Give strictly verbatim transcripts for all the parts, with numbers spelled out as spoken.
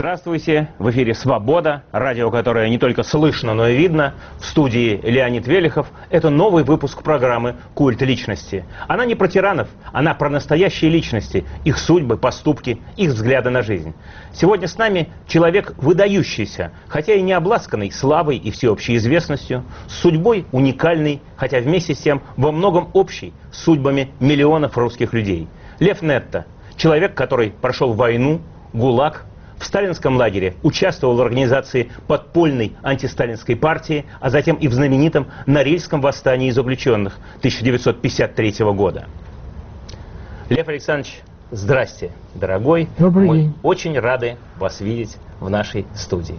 Здравствуйте! В эфире «Свобода», радио, которое не только слышно, но и видно. В студии Леонид Велихов. Это новый выпуск программы «Культ личности». Она не про тиранов, она про настоящие личности, их судьбы, поступки, их взгляды на жизнь. Сегодня с нами человек выдающийся, хотя и не обласканный славой и всеобщей известностью, с судьбой уникальной, хотя вместе с тем во многом общей, с судьбами миллионов русских людей. Лев Нетта, человек, который прошел войну, ГУЛАГ, в сталинском лагере участвовал в организации подпольной антисталинской партии, а затем и в знаменитом Норильском восстании заключенных тысяча девятьсот пятьдесят третьего года. Лев Александрович, здрасте, дорогой. Добрый Мы день. очень рады вас видеть в нашей студии.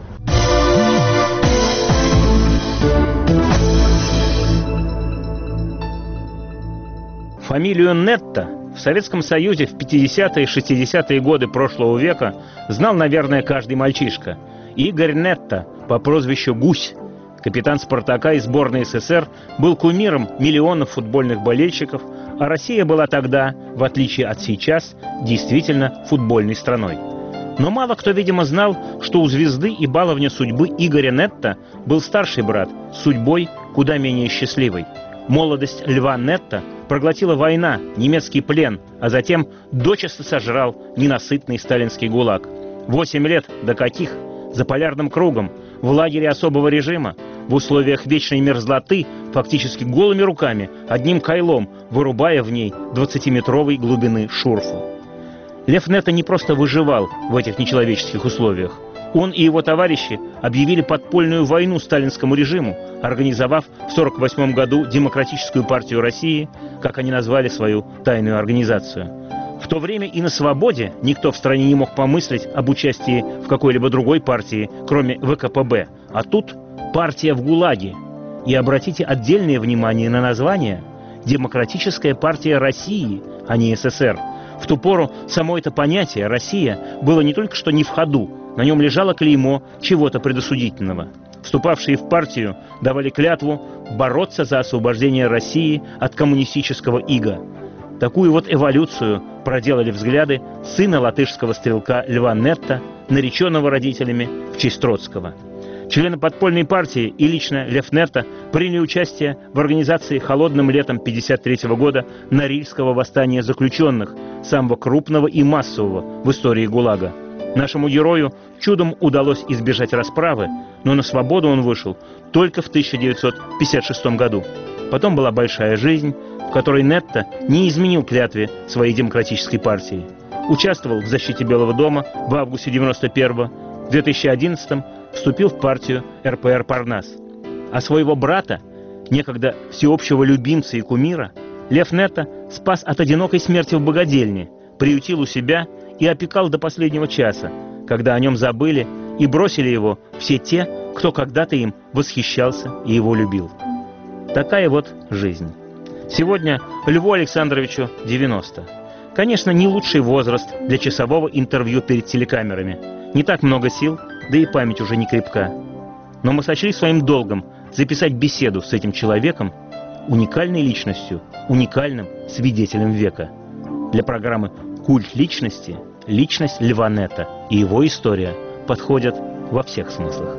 Фамилию Нетта в Советском Союзе в пятидесятые и шестидесятые годы прошлого века знал, наверное, каждый мальчишка. Игорь Нетта по прозвищу Гусь, капитан «Спартака» и сборной СССР, был кумиром миллионов футбольных болельщиков, а Россия была тогда, в отличие от сейчас, действительно футбольной страной. Но мало кто, видимо, знал, что у звезды и баловня судьбы Игоря Нетта был старший брат с судьбой куда менее счастливой. Молодость Льва Нетта проглотила война, немецкий плен, а затем дочисто сожрал ненасытный сталинский ГУЛАГ. Восемь лет, до каких? За полярным кругом, в лагере особого режима, в условиях вечной мерзлоты, фактически голыми руками, одним кайлом, вырубая в ней двадцатиметровой глубины шурфу. Лев Нетта не просто выживал в этих нечеловеческих условиях. Он и его товарищи объявили подпольную войну сталинскому режиму, организовав в сорок восьмом году Демократическую партию России, как они назвали свою тайную организацию. В то время и на свободе никто в стране не мог помыслить об участии в какой-либо другой партии, кроме ВКПБ. А тут партия в ГУЛАГе. И обратите отдельное внимание на название: Демократическая партия России, а не СССР. В ту пору само это понятие «Россия» было не только что не в ходу, на нем лежало клеймо чего-то предосудительного. Вступавшие в партию давали клятву бороться за освобождение России от коммунистического ига. Такую вот эволюцию проделали взгляды сына латышского стрелка Льва Нетта, нареченного родителями в честь Троцкого. Члены подпольной партии и лично Лев Нетта приняли участие в организации холодным летом пятьдесят третьего года Норильского восстания заключенных, самого крупного и массового в истории ГУЛАГа. Нашему герою чудом удалось избежать расправы, но на свободу он вышел только в тысяча девятьсот пятьдесят шестом году. Потом была большая жизнь, в которой Нетта не изменил клятве своей демократической партии. Участвовал в защите Белого дома в августе девяносто первого, в две тысячи одиннадцатом вступил в партию эр пэ эр «Парнас». А своего брата, некогда всеобщего любимца и кумира, Лев Нетта спас от одинокой смерти в богадельне, приютил у себя и опекал до последнего часа, когда о нем забыли и бросили его все те, кто когда-то им восхищался и его любил. Такая вот жизнь. Сегодня Льву Александровичу девяносто. Конечно, не лучший возраст для часового интервью перед телекамерами. Не так много сил, да и память уже не крепка. Но мы сочли своим долгом записать беседу с этим человеком, уникальной личностью, уникальным свидетелем века. Для программы «Культ личности» личность Льва Нетта и его история подходят во всех смыслах.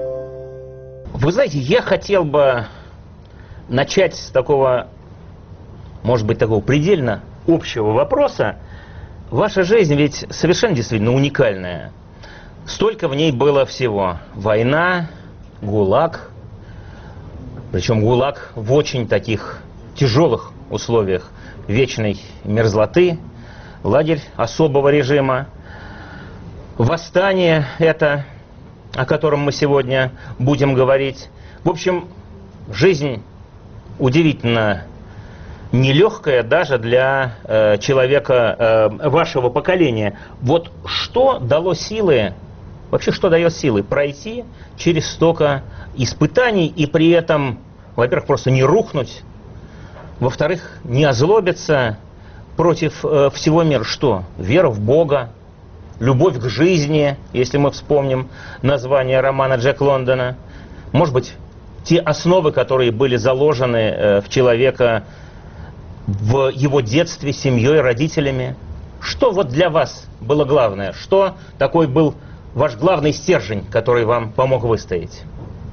Вы знаете, я хотел бы начать с такого, может быть, такого предельно общего вопроса. Ваша жизнь ведь совершенно действительно уникальная. Столько в ней было всего. Война, ГУЛАГ, причем ГУЛАГ в очень таких тяжелых условиях вечной мерзлоты, лагерь особого режима, восстание это, о котором мы сегодня будем говорить. В общем, жизнь удивительно нелегкая даже для э, человека э, вашего поколения. Вот что дало силы, вообще что дает силы пройти через столько испытаний и при этом, во-первых, просто не рухнуть, во-вторых, не озлобиться против э, всего мира? Что? Вера в Бога, любовь к жизни, если мы вспомним название романа Джека Лондона. Может быть, те основы, которые были заложены э, в человека в его детстве, семьей, родителями. Что вот для вас было главное? Что такой был ваш главный стержень, который вам помог выстоять?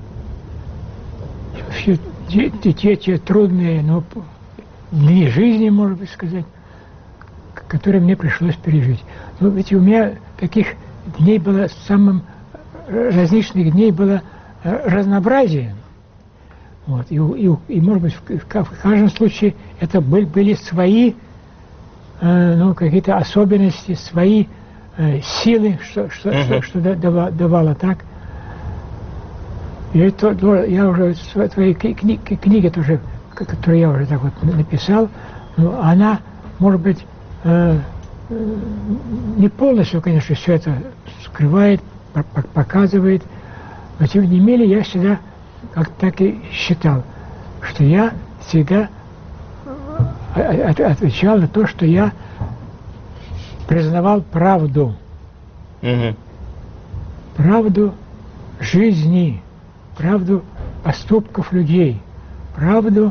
Все те, те, те трудные, но дни жизни, можно сказать, которые мне пришлось пережить. Ну, ведь у меня таких дней было, самым различных дней было разнообразие. Вот. И, и, и, может быть, в, в каждом случае это были, были свои э, ну, какие-то особенности, свои э, силы, что, что, uh-huh. что, что давало, давало так. И это, я уже в своей кни, книге, тоже, которую я уже так вот написал, ну, она, может быть, э, не полностью, конечно, все это скрывает, показывает, но тем не менее я всегда как так и считал, что я всегда отвечал на то, что я признавал правду. Угу. Правду жизни, правду поступков людей, правду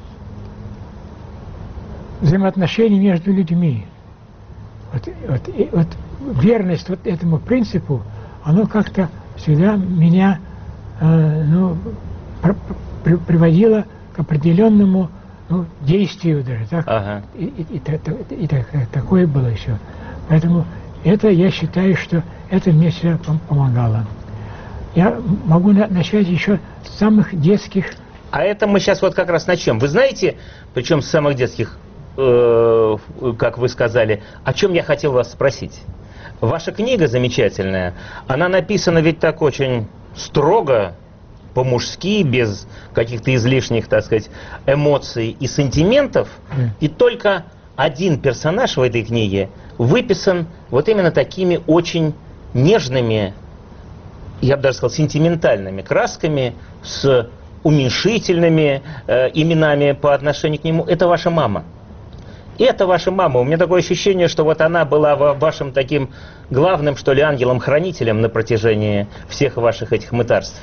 взаимоотношений между людьми. Вот, вот, и, вот верность вот этому принципу, оно как-то всегда меня э, ну, пр при приводило к определенному ну, действию даже. Так? Ага. И, и, и, и, и так, такое было еще. Поэтому это, я считаю, что это мне всегда помогало. Я могу на начать еще с самых детских. А это мы сейчас вот как раз начнем. Вы знаете, причем с самых детских, э, как вы сказали, о чем я хотел вас спросить? Ваша книга замечательная, она написана ведь так очень строго, по-мужски, без каких-то излишних, так сказать, эмоций и сантиментов. Mm. И только один персонаж в этой книге выписан вот именно такими очень нежными, я бы даже сказал, сентиментальными красками, с уменьшительными э, именами по отношению к нему. Это ваша мама. И это ваша мама. У меня такое ощущение, что вот она была вашим таким главным, что ли, ангелом-хранителем на протяжении всех ваших этих мытарств.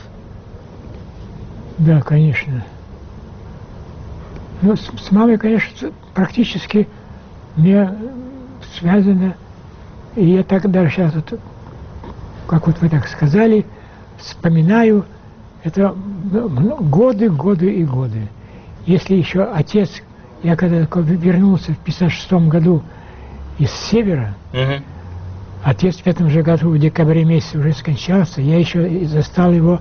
Да, конечно. Ну, с, с мамой, конечно, практически мне связано, и я так даже сейчас, вот, как вот вы так сказали, вспоминаю, это годы, годы и годы. Если еще отец, я когда вернулся в пятьдесят шестом году из севера, угу. Отец в этом же году, в декабре месяце уже скончался, я еще застал его,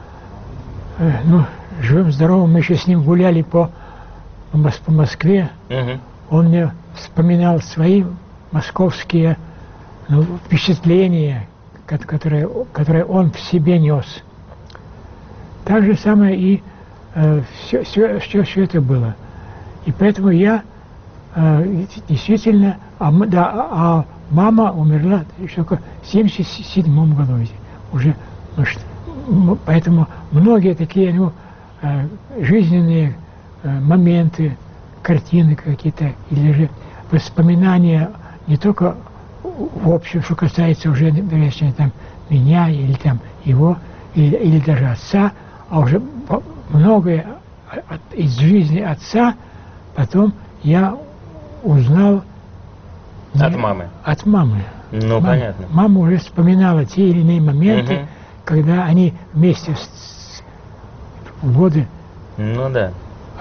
э, ну, живым-здоровым, мы еще с ним гуляли по, по Москве, угу. Он мне вспоминал свои московские ну, впечатления, которые, которые он в себе нес. Так же самое и э, все, все, все, все это было. И поэтому я э, действительно, а, да, а мама умерла еще в семьдесят седьмом году уже, может, поэтому многие такие ну, э, жизненные э, моменты, картины какие-то, или же воспоминания не только в общем, что касается уже, наверное, там, меня или там его, или, или даже отца, а уже многое от, из жизни отца потом я узнал от мамы. От мамы. Ну, мама, понятно. Мама уже вспоминала те или иные моменты, угу. когда они вместе с, с, в годы ну, да.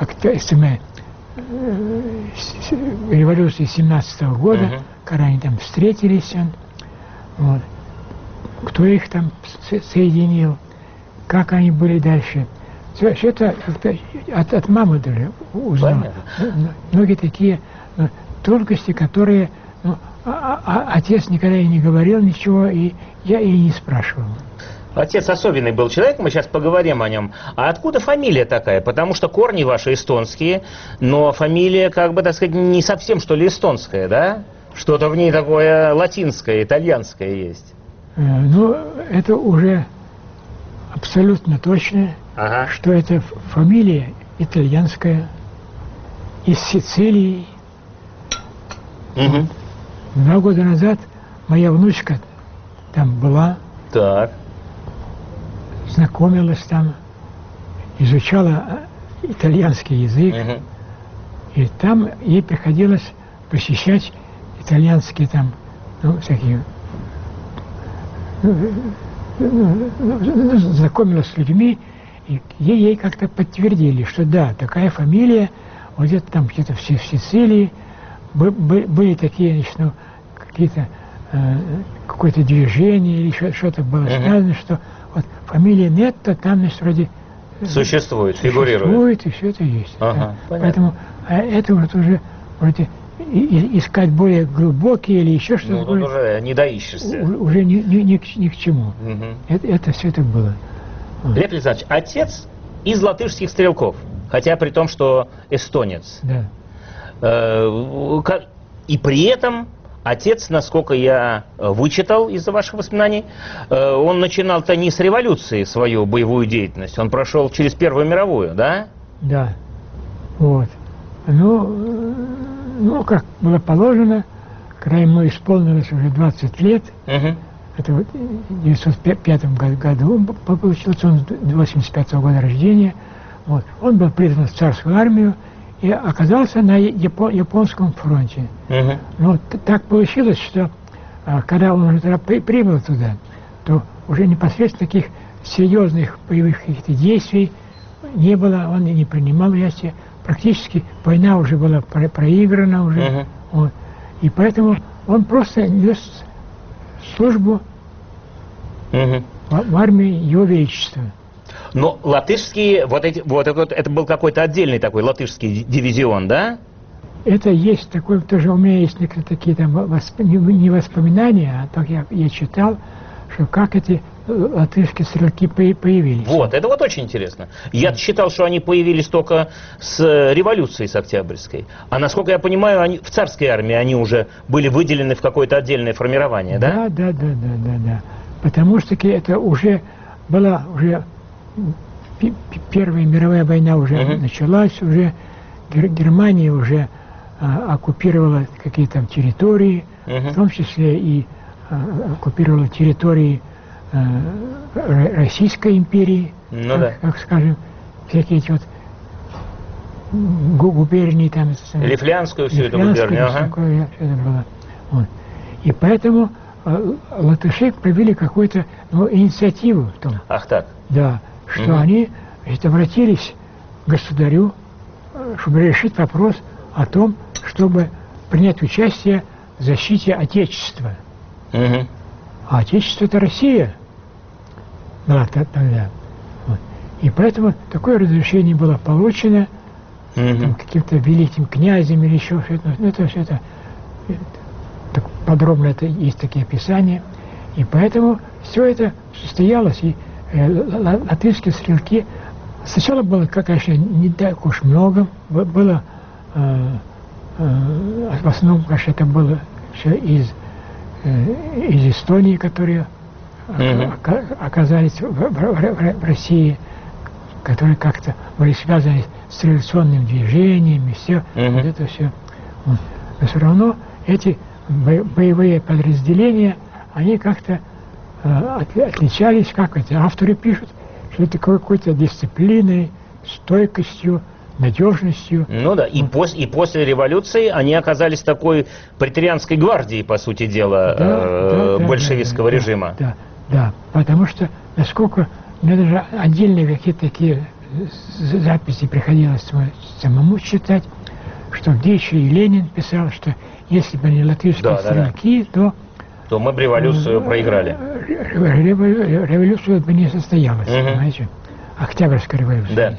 революции семнадцатого года, угу. когда они там встретились, вот, кто их там соединил, как они были дальше. Все, все это от, от мамы даже узнал. Понятно. Многие такие ну, тонкости, которые ну, а, а, отец никогда и не говорил ничего, и я и не спрашивал. Отец особенный был человек, мы сейчас поговорим о нем. А откуда фамилия такая? Потому что корни ваши эстонские, но фамилия, как бы, так сказать, не совсем, что ли, эстонская, да? Что-то в ней такое латинское, итальянское есть. Э, ну, это уже абсолютно точно, ага. что это фамилия итальянская, из Сицилии. Угу. Два года назад моя внучка там была. Так. Знакомилась там, изучала итальянский язык, угу. и там ей приходилось посещать итальянские там, ну, всякие знакомилась с людьми, и ей как-то подтвердили, что да, такая фамилия, вот где-то там где-то в Сицилии были такие, значит, ну, какие-то э, какое-то движение или что-то было сказано, что вот фамилия Нетто там, значит, вроде существует, фигурирует. Существует, и все это есть. Ага, да. Поэтому а это вот уже вроде искать более глубокие или еще что-то. Ну, тут уже не доищешься. Уже ни, ни, ни, к, ни к чему. Угу. Это, это все это было. Глеб Александрович, отец из латышских стрелков, хотя при том, что эстонец. Да. И при этом отец, насколько я вычитал из ваших воспоминаний, он начинал-то не с революции свою боевую деятельность, он прошел через Первую мировую, да? Да. Вот. Ну, ну как было положено, когда ему исполнилось уже двадцать лет, угу. Это вот в девятьсот пятом году получился, он восемьдесят пятого года рождения, вот. Он был призван в царскую армию и оказался на Япо японском фронте. Uh-huh. Но так получилось, что а, когда он уже при прибыл туда, то уже непосредственно таких серьезных боевых каких-то действий не было, он не принимал участия. Практически война уже была про проиграна уже. Uh-huh. Вот. И поэтому он просто нес службу uh-huh. в, в армии Его Величества. Но латышские, вот эти, вот это, это был какой-то отдельный такой латышский дивизион, да? Это есть такой, тоже у меня есть некоторые такие там восп... не воспоминания, а так я, я читал, что как эти латышские стрелки появились. Вот, это вот очень интересно. Я считал, что они появились только с революцией, с Октябрьской. А насколько я понимаю, они, в царской армии они уже были выделены в какое-то отдельное формирование, да? Да, да, да, да, да, да. Потому что это уже была уже... Первая мировая война уже uh-huh. началась, уже Германия уже а, оккупировала какие-то там территории, uh-huh. в том числе и а, оккупировала территории а, Российской империи, ну, как, да. как скажем, всякие эти вот губернии там. Лифлянскую всю эту губернию. Ага. Такое, это было. Вот. И поэтому а, латыши провели какую-то ну, инициативу в том. Ах так. Да. Что угу. они значит, обратились к государю, чтобы решить вопрос о том, чтобы принять участие в защите Отечества. Угу. А Отечество — это Россия была тогда. Вот. И поэтому такое разрешение было получено угу. каким-то великим князем или еще что-то. Ну, это все это, это так подробно это есть такие описания. И поэтому все это состоялось. И латышские стрелки сначала было, конечно, не так уж много, было э, э, в основном, конечно, это было все из, э, из Эстонии, которые mm-hmm. оказались в, в, в, в России, которые как-то были связаны с революционным движением и все, mm-hmm. вот это все. Вот. Но все равно эти боевые подразделения, они как-то отличались, как эти авторы пишут, что это какой-то дисциплиной, стойкостью, надежностью. Ну да, и, вот. пос, и после революции они оказались такой преторианской гвардией, по сути дела, да, э, да, большевистского да, режима. Да, да, потому что, насколько мне даже отдельные какие-то такие записи приходилось самому читать, что где еще и Ленин писал, что если бы не латышские да, стрелки, да, да. то то мы бы революцию проиграли. Революция бы не состоялась, угу. понимаете? Октябрьская революция. Да.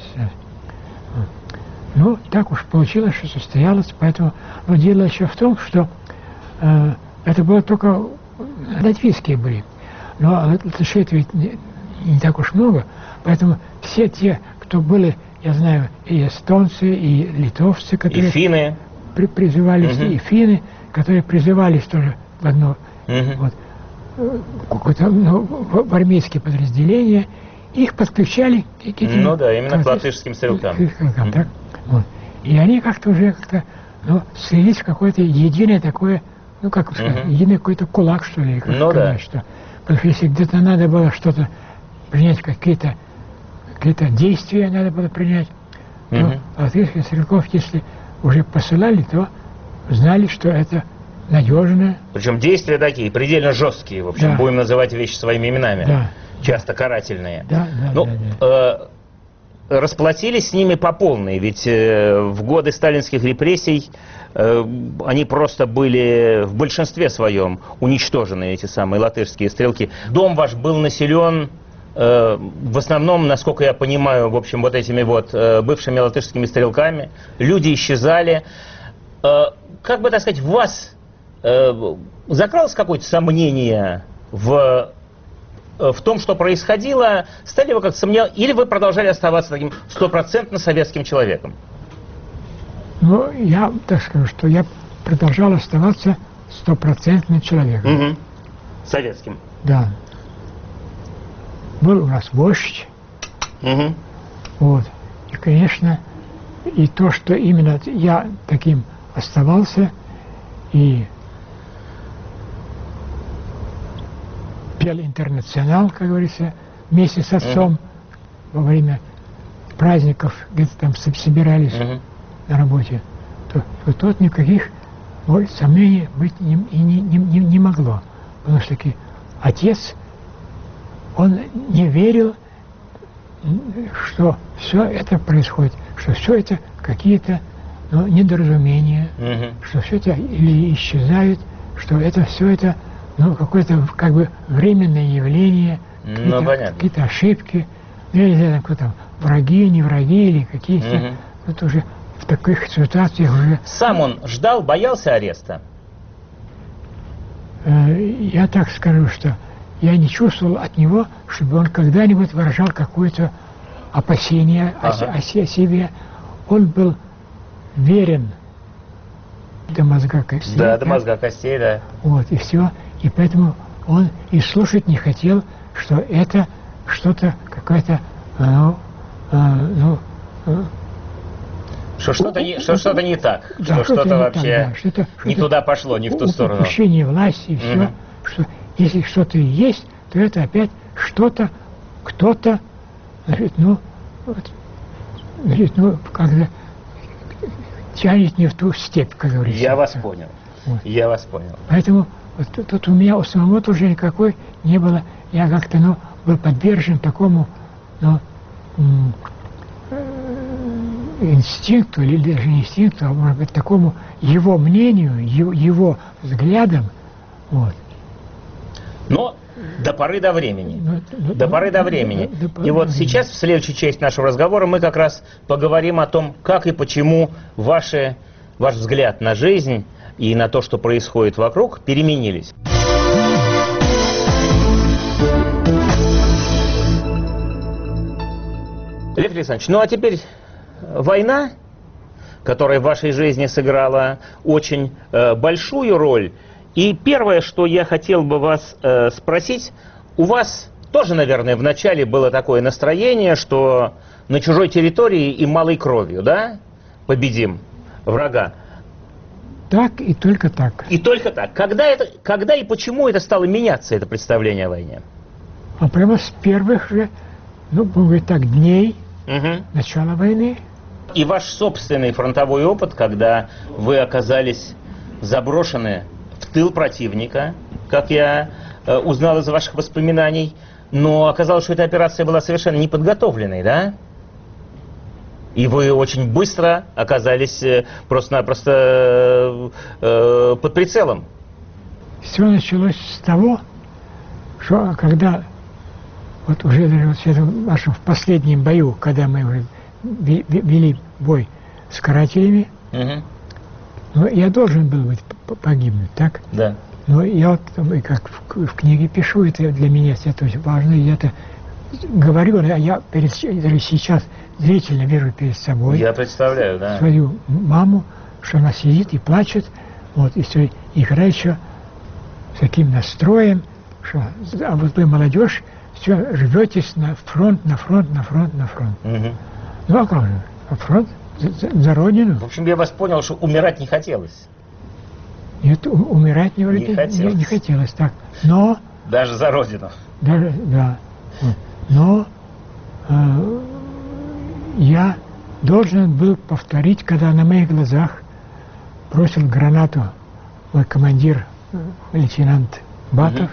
Ну, так уж получилось, что состоялось, поэтому... Но дело еще в том, что э, это было только... Латвийские были. Но латышей-то ведь не, не так уж много, поэтому все те, кто были, я знаю, и эстонцы, и литовцы, которые... И финны. При, призывались, угу. и финны, которые призывались тоже в одно... Uh-huh. Вот, какое-то ну, в, в армейские подразделения, их подключали какие-то... Ну да, именно к латышским стрелкам. Uh-huh. Так, вот. И они как-то уже как-то ну, слились в какое-то единое такое, ну как сказать, uh-huh. единый какой-то кулак, что ли. Как ну сказать, да. Что, потому что если где-то надо было что-то принять, какие-то какие-то действия надо было принять, uh-huh. то латышских стрелков, если уже посылали, то знали, что это надежная. Причем действия такие, предельно жесткие, в общем, Да. будем называть вещи своими именами. Да. Часто карательные. Да, да, Ну, да, да. э, расплатились с ними по полной, ведь э, в годы сталинских репрессий э, они просто были в большинстве своем уничтожены, эти самые латышские стрелки. Дом ваш был населен э, в основном, насколько я понимаю, в общем, вот этими вот э, бывшими латышскими стрелками. Люди исчезали. Э, как бы, так сказать, в вас э, закралось какое-то сомнение в... в том, что происходило, стали вы как-то сомневаться, или вы продолжали оставаться таким стопроцентно советским человеком? Ну, я так скажу, что я продолжал оставаться стопроцентным человеком. Угу. Советским. Да. Был у нас вождь. Угу. Вот. И, конечно, и то, что именно я таким оставался, и пел «Интернационал», как говорится, вместе с отцом во время праздников, где-то там собирались Угу. на работе, то, то тут никаких может, сомнений быть не, и не, не, не, не могло. Потому что таки отец, он не верил, что все это происходит, что все это какие-то ну, недоразумения, Угу. что все это или исчезает, что это все это ну, какое-то как бы временное явление, Ну, какие-то, понятно. какие-то ошибки, ну, я не знаю, кто там, враги, не враги, или какие-то, Мгм. вот уже в таких ситуациях уже, Сам он ждал, боялся ареста? э, я так скажу, что я не чувствовал от него, чтобы он когда-нибудь выражал какое-то опасение о, се- Ага. о се- о себе. Он был верен до мозга костей. Да, до мозга костей, да. Вот, и все. И поэтому он и слушать не хотел, что это что-то, какая-то, ну, а, ну, а, Что что-то не, что что-то не так, да, что что-то не так, вообще да, что-то- не что-то туда пошло, не в ту у- сторону. упущение власти и все. Мгм. Что если что-то и есть, то это опять что-то, кто-то, значит, ну, вот, значит, ну, как-то тянет не в ту степь, как говорится. Я вас понял. Вот. Я вас понял. Поэтому вот тут, тут у меня у самого тоже никакой не было. Я как-то, ну, был подвержен такому, ну, м, э, инстинкту, или даже не инстинкту, а может быть такому его мнению, его, его взглядам. Вот. Но до поры до времени. Ну, ну, До поры до ну, времени. до- до поры И до вот времени. сейчас, в следующей части нашего разговора, мы как раз поговорим о том, как и почему ваши, ваш взгляд на жизнь и на то, что происходит вокруг, переменились. Лев Александрович, ну а теперь война, которая в вашей жизни сыграла очень э, большую роль. И первое, что я хотел бы вас э, спросить, у вас тоже, наверное, в начале было такое настроение, что на чужой территории и малой кровью, да, победим врага. Так и только так. И только так. Когда, это, когда и почему это стало меняться, это представление о войне? А прямо с первых же, ну, будем говорить так, дней Мгм. начала войны. И ваш собственный фронтовой опыт, когда вы оказались заброшены в тыл противника, как я э, узнал из ваших воспоминаний, но оказалось, что эта операция была совершенно неподготовленной, да? И вы очень быстро оказались э, просто-напросто э, э, под прицелом. Все началось с того, что когда вот уже даже вот в этом нашем в последнем бою, когда мы уже ве- ве- вели бой с карателями, Мгм. ну, я должен был быть п- погибнуть, так? Да. Но я вот там, и как в, к- в книге пишу, это для меня это очень важно, и я это говорю, а я перед, с- даже сейчас зрительно вижу перед собой Я представляю, да. свою маму, что она сидит и плачет, вот, и все, играет еще с таким настроем, что а вот вы, молодежь, все рветесь на фронт, на фронт, на фронт, на фронт. Мгм. Ну а как же? А фронт за, за- за родину? В общем, я вас понял, что умирать не хотелось. Нет, у- умирать не, Не не, хотелось. не хотелось, так. Но, Даже за родину. даже, да, вот. Но э, я должен был повторить, когда на моих глазах бросил гранату мой командир, лейтенант Батов.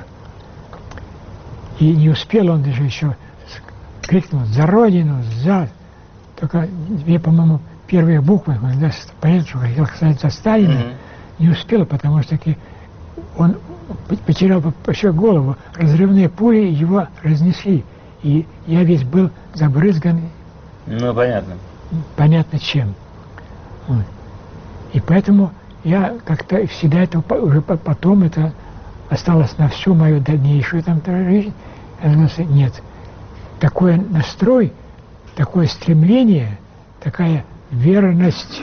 Угу. И не успел он даже еще крикнул «За Родину! За!». Только две, по-моему, первые буквы, когда понятно, что хотел сказать «За Сталина», угу. не успел, потому что таки он потерял еще голову. Разрывные пули его разнесли. И я весь был забрызган. Ну, понятно. Понятно чем. Вот. И поэтому я как-то всегда это уже потом это осталось на всю мою дальнейшую там жизнь. Я думаю, нет. Такой настрой, такое стремление, такая верность,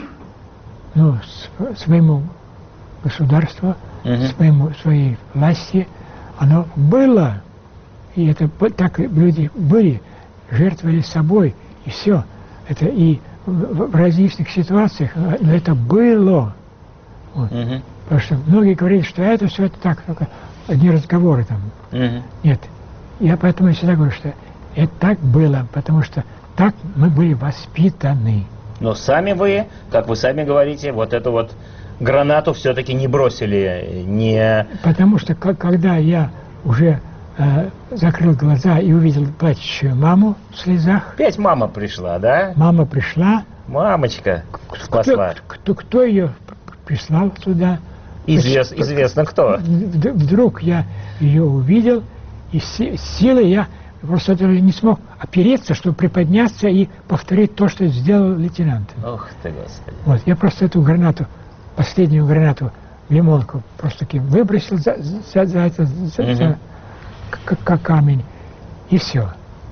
ну, своему государству, угу. своему, своей власти, оно было. И это так люди были, жертвовали собой, и все. Это и в, в различных ситуациях, но это было. Вот. Угу. Потому что многие говорили, что это все это так, только одни разговоры там. Угу. Нет. Я поэтому всегда говорю, что это так было, потому что так мы были воспитаны. Но сами вы, как вы сами говорите, вот эту вот гранату все-таки не бросили, не... Потому что когда я уже э, закрыл глаза и увидел плачущую маму в слезах... Опять мама пришла, да? Мама пришла. Мамочка спасла. Кто, кто, кто ее прислал сюда? Извест, известно кто. Вдруг я ее увидел, и силой я просто не смог опереться, чтобы приподняться и повторить то, что сделал лейтенант. Ох ты, Господи. Вот, я просто эту гранату, последнюю гранату в лимонку просто таки выбросил за, за, за это, за, угу. за, как камень, и все.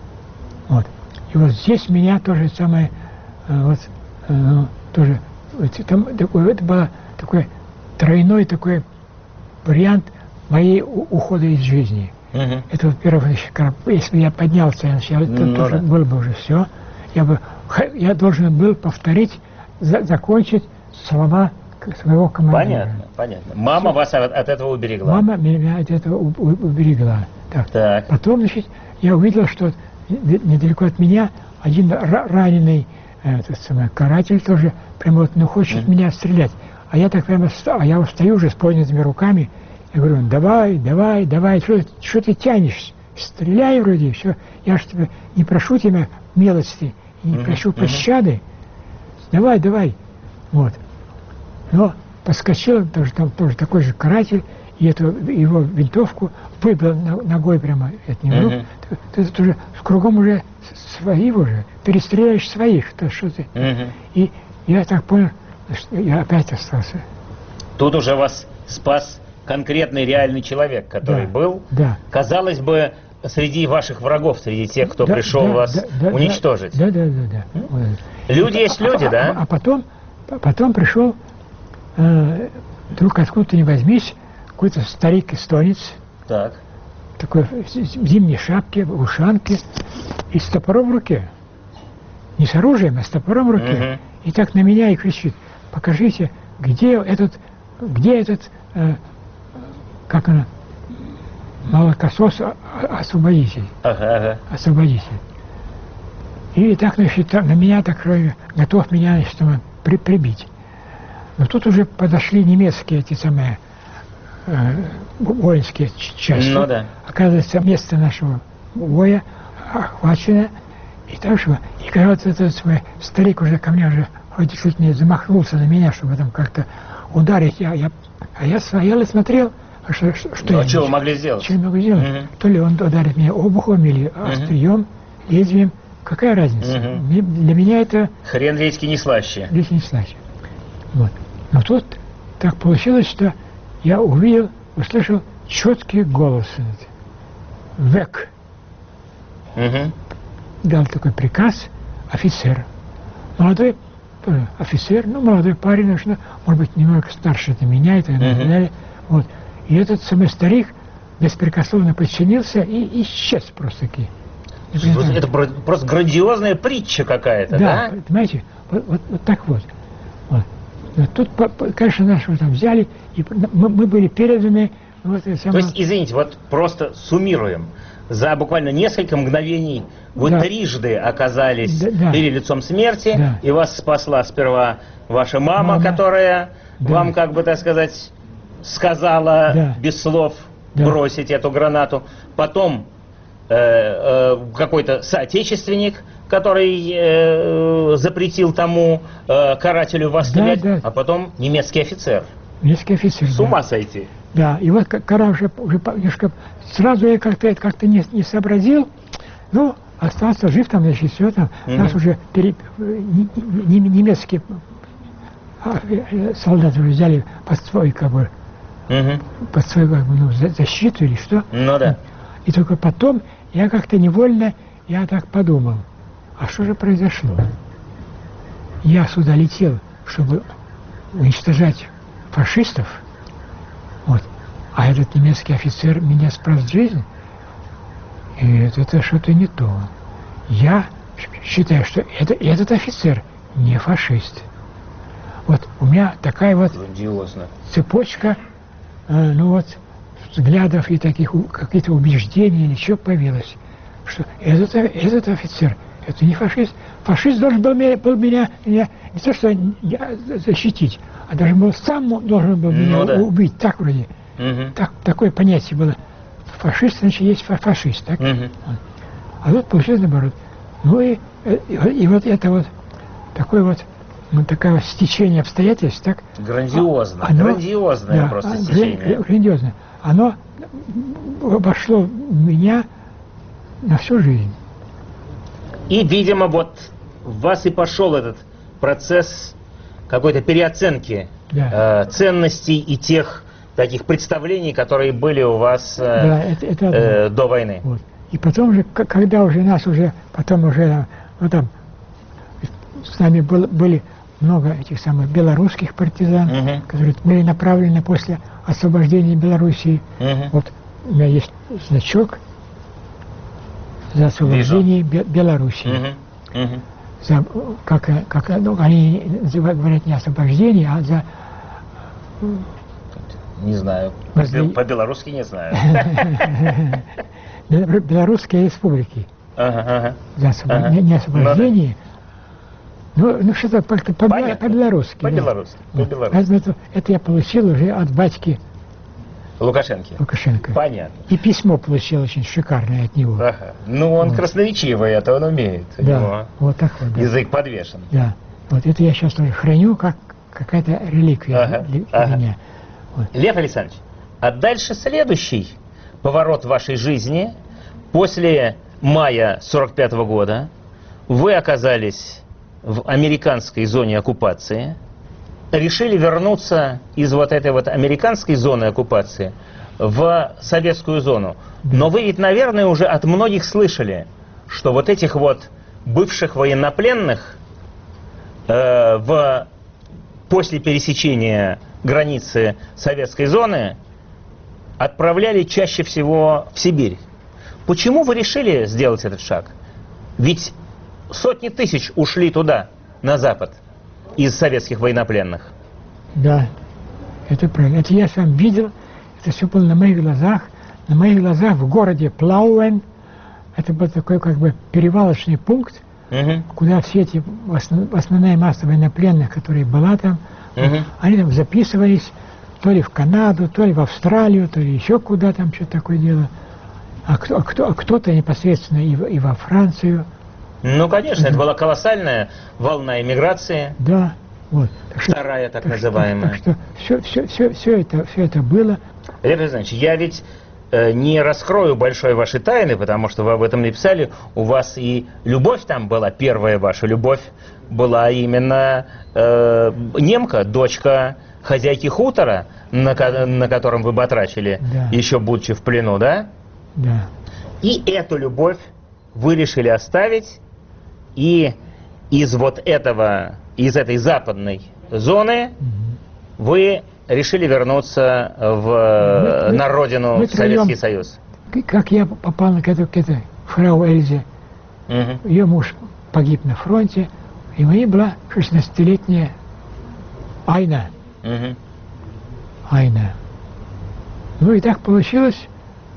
Вот. И вот здесь меня тоже самое, вот, ну, тоже, там, такой, это было такой тройной такой вариант моей ухода из жизни. Uh-huh. Это, во-первых, если я поднялся, я, то ну, тоже да. было бы уже все. Я, бы, я должен был повторить, за, закончить слова своего командира. Понятно, понятно. Мама все. Вас от, от этого уберегла. Мама меня от этого уберегла. Так. Так. Потом, значит, я увидел, что недалеко от меня один раненый этот самый каратель тоже прямо вот, ну, хочет uh-huh. меня стрелять. А я так прямо, а я устаю уже с поднятыми руками. Я говорю, давай, давай, давай, что, что ты тянешь? Стреляй вроде, все. Я же тебя не прошу тебя милости, и не uh-huh, прошу uh-huh. пощады. Давай, давай. Вот. Но подскочил, тоже, там тоже такой же каратель, и эту его винтовку выбил ногой прямо от него. Uh-huh. Ты, ты, ты уже кругом уже свои уже, перестреляешь своих, то что ты. Uh-huh. И я так понял, что я опять остался. Тут уже вас спас конкретный реальный человек, который да, был, да. казалось бы, среди ваших врагов, среди тех, кто да, пришел да, вас да, уничтожить. Да, да, да, да. Люди а, есть люди, а, да? А, а потом, потом пришел, э, вдруг откуда-то не возьмись, какой-то старик-эстонец, так. такой в зимней шапке, в ушанке, и с топором в руке. Не с оружием, а с топором в руке. Угу. И так на меня и кричит, покажите, где этот, где этот, э, как она, молокосос освободитель. Ага, ага. Освободитель. И так, значит, на меня так готов меня, значит, при, прибить. Но тут уже подошли немецкие эти самые э, воинские части. Ну, да. Оказывается, место нашего боя охвачено. И так что, и когда вот этот свой старик уже ко мне уже хоть чуть не замахнулся на меня, чтобы там как-то ударить, я, я, а я стоял и смотрел, что, что, что ну, я... Что вы могли сделать? Что я могу сделать? Угу. То ли он ударит меня обухом или острием, угу. лезвием. Какая разница? Угу. Для меня это... Хрен редьки не слаще. Редьки не слаще. Вот. Но тут так получилось, что я увидел, услышал четкий голос. Век. Угу. Дал такой приказ офицер. Молодой офицер, ну, молодой парень, может быть, немного старше это меня, и так далее. Вот. И этот самый старик беспрекословно подчинился и исчез просто-таки. Это просто грандиозная притча какая-то, да? Да, понимаете, вот, вот, вот так вот. вот. Но тут, конечно, нашего там взяли, и мы, мы были переданы... Вот, самое... То есть, извините, вот просто суммируем. За буквально несколько мгновений вы да. трижды оказались да, да. перед лицом смерти, да. и вас спасла сперва ваша мама, мама. которая да. вам, как бы, так сказать, сказала да. без слов да. бросить эту гранату. Потом э, э, какой-то соотечественник, который э, запретил тому э, карателю вас стрелять, да, да. а потом немецкий офицер. Немецкий офицер, С да. ума сойти. Да, и вот когда уже, уже немножко, сразу я как-то как не, не сообразил, ну, остался жив там, значит, все там, mm-hmm. нас уже пере, не, не, немецкие солдаты уже взяли под свой, как бы, mm-hmm. под свою, как бы, ну, защиту или что. Ну да. И только потом я как-то невольно, я так подумал, а что же произошло? Я сюда летел, чтобы уничтожать фашистов, вот, а этот немецкий офицер меня спас жизнь, и это, это что-то не то. Я считаю, что это, этот офицер не фашист. Вот у меня такая вот грандиозно. Цепочка, э, ну вот, взглядов и таких каких-то убеждений или что появилось, что этот, этот офицер, это не фашист. Фашист должен был меня, был меня, меня не то что защитить, а даже был сам должен был меня ну, да. убить, так вроде. Угу. Так, такое понятие было. Фашист, значит, есть фашист, так? Угу. А тут получилось наоборот. Ну и, и, и вот это вот, такое вот, ну, такое вот стечение обстоятельств, так? Грандиозно, оно, грандиозное да, просто стечение. Грандиозно. Оно вошло в меня на всю жизнь. И, видимо, вот в вас и пошел этот процесс какой-то переоценки да. э, ценностей и тех таких представлений, которые были у вас э, да, это, это э, до войны. Вот. И потом же, когда уже нас уже, потом уже, ну там, с нами был, были много этих самых белорусских партизан, угу. которые были направлены после освобождения Белоруссии. Угу. Вот у меня есть значок за освобождение Бе Белоруссии. Угу. Угу. За, как, как, ну, они говорят не освобождение, а за... Не знаю. Возле... По-белорусски не знаю. Белорусские республики. Ага, ага. За освоб... ага. не освобождение. Ну, ну что-то по-белорусски. По-белорусски. Да. Это, это я получил уже от батьки Лукашенко. Лукашенко. Понятно. И письмо получил очень шикарное от него. Ага. Ну, он вот. красноречивый, это он умеет. У да, него вот так вот. Да. Язык подвешен. Да. Вот это я сейчас тоже храню, как какая-то реликвия ага. для ага. меня. Вот. Лев Александрович, а дальше следующий поворот вашей жизни. После мая сорок пятого года вы оказались в американской зоне оккупации, решили вернуться из вот этой вот американской зоны оккупации в советскую зону. Но вы ведь, наверное, уже от многих слышали, что вот этих вот бывших военнопленных э, в, после пересечения границы советской зоны отправляли чаще всего в Сибирь. Почему вы решили сделать этот шаг? Ведь сотни тысяч ушли туда, на Запад, из советских военнопленных. Да, это правильно. Это я сам видел, это все было на моих глазах. На моих глазах в городе Плауэн, это был такой как бы перевалочный пункт, угу. куда все эти, основ, основная масса военнопленных, которая была там, угу. они там записывались то ли в Канаду, то ли в Австралию, то ли еще куда там, что-то такое дело. А, кто, а, кто, а кто-то непосредственно и, и во Францию. Ну, конечно, это была колоссальная волна эмиграции. Да, вот. Так Вторая, так, так называемая. Так что все, все, все, все, это, все это было. Лев Александрович, я ведь э, не раскрою большой вашей тайны, потому что вы об этом написали. У вас и любовь там была, первая ваша любовь была именно э, немка, дочка хозяйки хутора, на, на котором вы батрачили, да. еще будучи в плену, да? Да. И эту любовь вы решили оставить, и из вот этого, из этой западной зоны угу. вы решили вернуться в, мы, на родину, мы в Советский троем, Союз. Как я попал к этой, к этой фрау Эльзе, угу. ее муж погиб на фронте, и у нее была шестнадцатилетняя Айна. Угу. Айна. Ну и так получилось,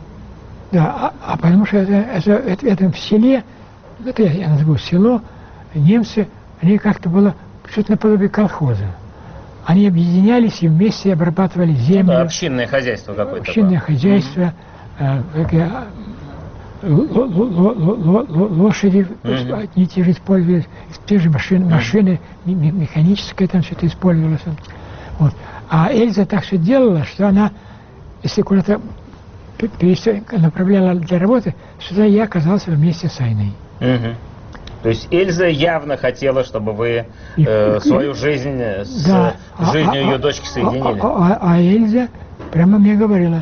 да, а, а потому что это, это, это, это в селе, это я, я назову село, немцы, они как-то было что-то наподобие колхоза. они объединялись и вместе обрабатывали землю. Ну, да, общинное хозяйство какое-то. Общинное было. хозяйство, mm-hmm. лошади, mm-hmm. одни те же использовались, те же машины, mm-hmm. машины механическое там что-то использовалось. Вот. А Эльза так все делала, что она, если куда-то направляла для работы, сюда я оказался вместе с Айной. Mm-hmm. То есть Эльза явно хотела, чтобы вы э, свою жизнь с да, жизнью а, ее а, дочки соединили. А, а, а Эльза прямо мне говорила,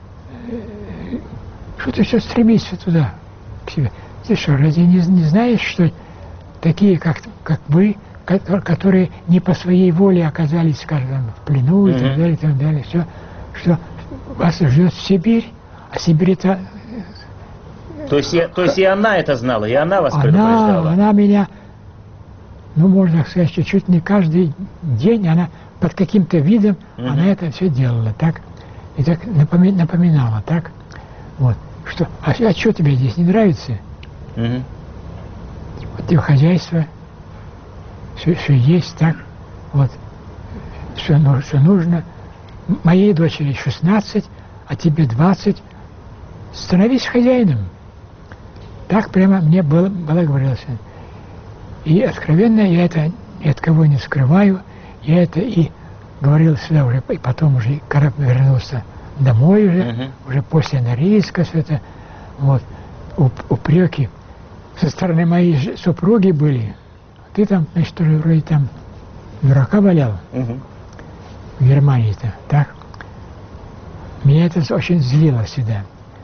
что ты все стремишься туда, к себе. Ты что, разве не, не знаешь, что такие, как, как вы, которые не по своей воле оказались, скажем, в плену и mm-hmm. так далее, и так далее, все, что вас ждет Сибирь, а Сибирь это... То есть, я, то есть и она это знала, и она вас она, предупреждала? Она меня, ну, можно сказать, что чуть не каждый день она под каким-то видом, mm-hmm. она это все делала, так? И так напоми, напоминала, так? Вот. Что, а, а что тебе здесь не нравится? Mm-hmm. Вот тебе хозяйство, все, все есть, так? Вот. Все, все нужно. Моей дочери шестнадцать, а тебе двадцать. Становись хозяином. Так прямо мне было, было говорилось. И откровенно я это ни от кого не скрываю. Я это и говорил сюда уже, и потом уже, когда вернулся домой уже, uh-huh. уже после Норильска все это, вот, упреки со стороны моей супруги были. Ты там, значит, тоже вроде там дурака валял uh-huh. в Германии-то, так? Меня это очень злило всегда.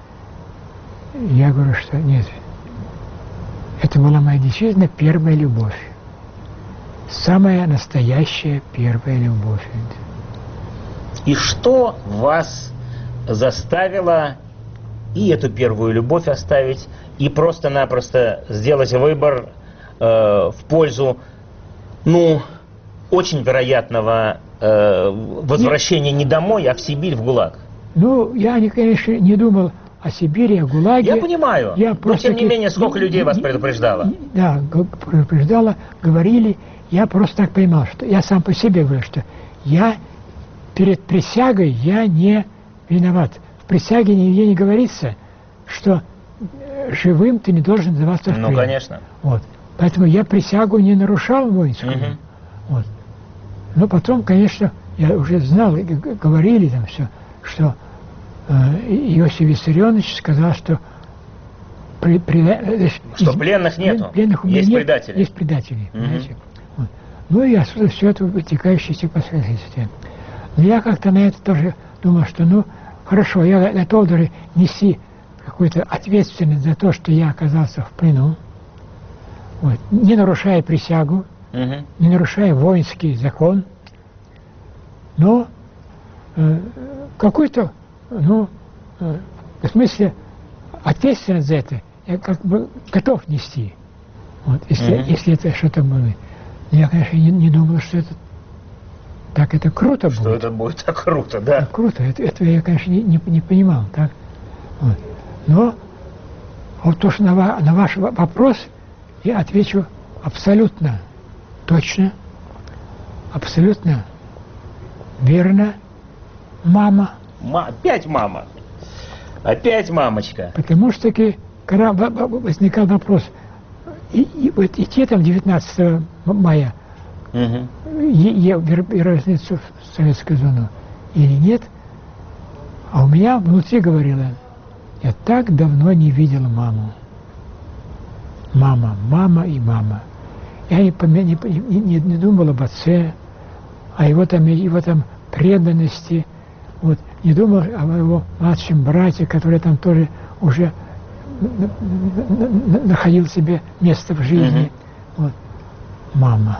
Я говорю, что нет. Это была моя действительно первая любовь. Самая настоящая первая любовь. И что вас заставило и эту первую любовь оставить, и просто-напросто сделать выбор э, в пользу, ну, очень вероятного э, возвращения не домой, а в Сибирь, в ГУЛАГ? Ну, я, конечно, не думал о Сибири, о ГУЛАГе. Я понимаю, я но тем не менее, сколько не, людей вас предупреждало? Да, предупреждало, говорили. Я просто так понимал, что я сам по себе говорю, что я перед присягой я не виноват. В присяге нигде не говорится, что живым ты не должен сдаваться в плен. Ну, конечно. Вот. Поэтому я присягу не нарушал воинскую. Угу. Вот. Но потом, конечно, я уже знал, говорили там все, что Иосиф Виссарионович сказал, что, при, при, что из, пленных нету, пленных есть нет, предатели. Есть предатели. Mm-hmm. Вот. Ну и отсюда все это вытекающие эти последствия. Но я как-то на это тоже думал, что ну хорошо, я готов даже нести какую-то ответственность за то, что я оказался в плену, вот, не нарушая присягу, mm-hmm. не нарушая воинский закон, но э, какой-то ну, в смысле, ответственность за это я как бы готов нести. Вот, если, mm-hmm. если это что-то было. Я, конечно, не, не думал, что это так это круто что будет. Что это будет так круто, да? Так круто. Это, этого я, конечно, не, не, не понимал. Так? Вот. Но вот то, что на, на ваш вопрос я отвечу абсолютно точно, абсолютно верно. Мама. Опять мама. Опять мамочка. Потому что таки, когда возникал вопрос, и, и, вот идти там девятнадцатого мая, угу. в разницу в советскую зону или нет, а у меня внутри говорила, я так давно не видел маму. Мама, мама и мама. Я не, не, не, не думал об отце, о его там, его там преданности. Вот, не думал о его младшем брате, который там тоже уже находил себе место в жизни. Mm-hmm. Вот. Мама.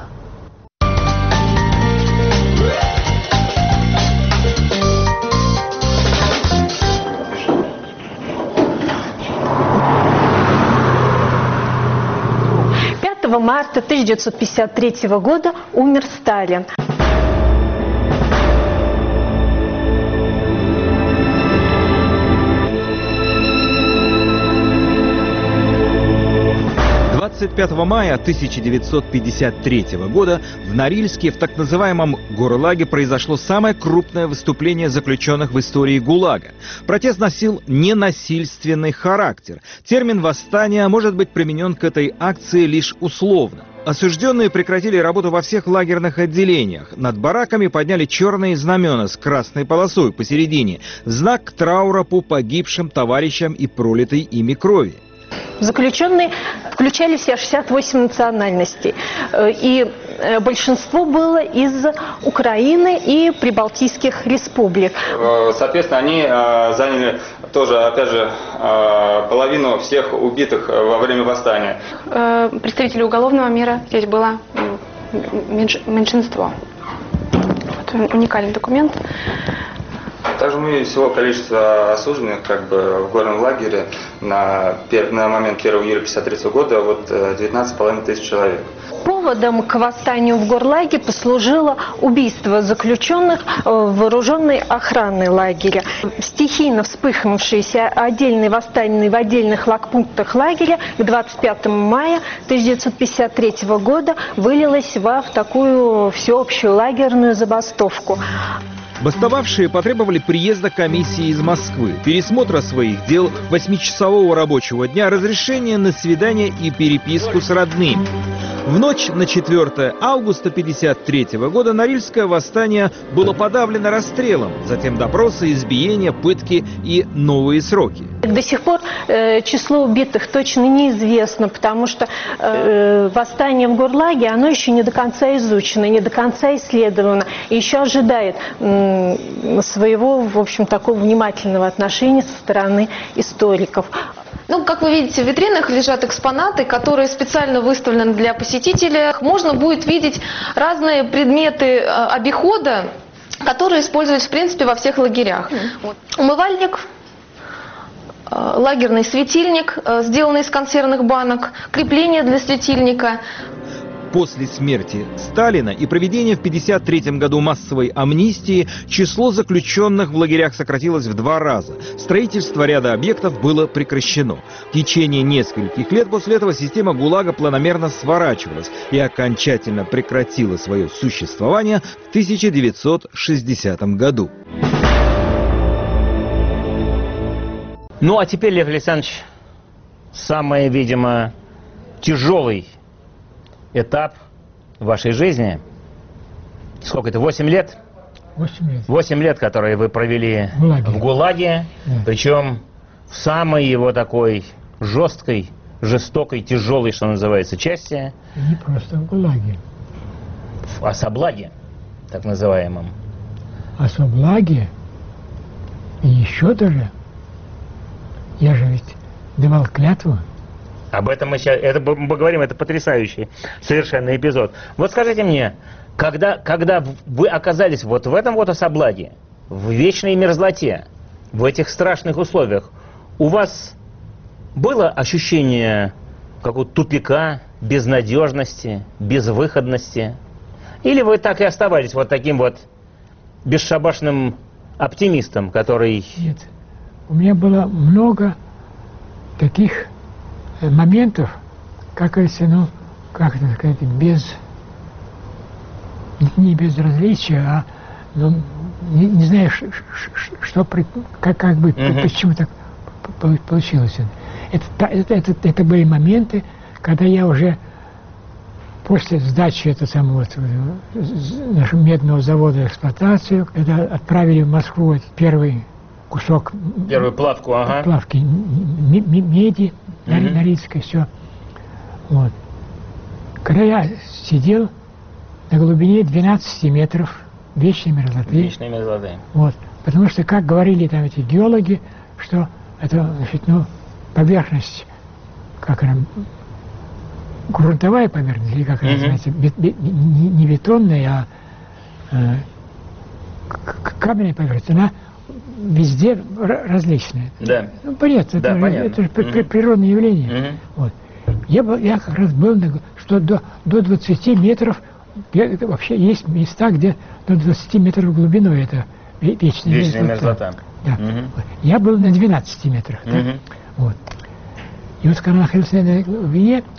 пятого марта тысяча девятьсот пятьдесят третьего года умер Сталин. двадцать пятого мая тысяча девятьсот пятьдесят третьего года в Норильске в так называемом ГУРЛАГе произошло самое крупное выступление заключенных в истории ГУЛАГа. Протест носил ненасильственный характер. Термин «восстание» может быть применен к этой акции лишь условно. Осужденные прекратили работу во всех лагерных отделениях. Над бараками подняли черные знамена с красной полосой посередине, в знак траура по погибшим товарищам и пролитой ими крови. Заключенные включали в себя шестьдесят восемь национальностей, и большинство было из Украины и прибалтийских республик. Соответственно, они заняли тоже, опять же, половину всех убитых во время восстания. Представители уголовного мира здесь было меньшинство. Вот уникальный документ. Также мы видим всего количество осужденных как бы, в горном лагере на, на момент первого июля тысяча девятьсот пятьдесят третьего года вот девятнадцать с половиной тысяч человек. Поводом к восстанию в горлаге послужило убийство заключенных в вооруженной охране лагеря. Стихийно вспыхнувшиеся отдельные восстания в отдельных лагпунктах лагеря к двадцать пятому мая тысяча девятьсот пятьдесят третьего года вылилось во в такую всеобщую лагерную забастовку. Бастовавшие потребовали приезда комиссии из Москвы, пересмотра своих дел, восьмичасового рабочего дня, разрешения на свидание и переписку с родными. В ночь на четвёртое августа тысяча девятьсот пятьдесят третьего года Норильское восстание было подавлено расстрелом, затем допросы, избиения, пытки и новые сроки. До сих пор э, число убитых точно неизвестно, потому что э, восстание в горлаге, оно еще не до конца изучено, не до конца исследовано, и еще ожидает э, своего, в общем, такого внимательного отношения со стороны историков. Ну, как вы видите, в витринах лежат экспонаты, которые специально выставлены для посетителей. Можно будет видеть разные предметы обихода, которые использовались, в принципе, во всех лагерях. Вот. Умывальник, лагерный светильник, сделанный из консервных банок, крепление для светильника. После смерти Сталина и проведения в тысяча девятьсот пятьдесят третьем году массовой амнистии число заключенных в лагерях сократилось в два раза. Строительство ряда объектов было прекращено. В течение нескольких лет после этого система ГУЛАГа планомерно сворачивалась и окончательно прекратила свое существование в тысяча девятьсот шестидесятом году. Ну а теперь, Лев Александрович, самый, видимо, тяжелый этап вашей жизни. Сколько это? Восемь лет? Восемь лет. Восемь лет, которые вы провели в ГУЛАГе. В ГУЛАГе, да. Причем в самой его такой жесткой, жестокой, тяжелой, что называется, части. Не просто в ГУЛАГе. В Особлаге, так называемом. Особлаге и еще даже. Я же ведь давал клятву. Об этом мы сейчас это, мы поговорим, это потрясающий совершенно эпизод. Вот скажите мне, когда, когда вы оказались вот в этом вот Особлаге, в вечной мерзлоте, в этих страшных условиях, у вас было ощущение какого-то тупика, безнадежности, безвыходности? Или вы так и оставались вот таким вот бесшабашным оптимистом, который... Нет, у меня было много таких моментов, как говорится, ну, как это сказать, без, не безразличия, а, ну, не, не знаю, ш, ш, что, как, как бы, uh-huh. почему так получилось. Это, это, это, это были моменты, когда я уже после сдачи этого самого нашего медного завода в эксплуатацию, когда отправили в Москву первый кусок, первую плавку, ага. плавки меди, mm-hmm. Норильской, все. Вот. Когда я сидел на глубине двенадцати метров вечной мерзлоты. Вечной мерзлоты. Вот. Потому что, как говорили там эти геологи, что это, значит, ну, поверхность, как она, грунтовая поверхность, или как она mm-hmm. называется, бет, бет, не, не бетонная, а э, каменная поверхность, она везде различные. Да. Ну, понятно, да, это, понятно. это же mm-hmm. природное явление. Mm-hmm. Вот. Я, был, я как раз был, на, что до, до двадцати метров, я, вообще есть места, где до двадцати метров глубиной это вечная, вечная мерзлота. мерзлота. Да. Mm-hmm. Вот. Я был на двенадцати метрах. Mm-hmm. Да? Вот. И вот когда находился на глубине,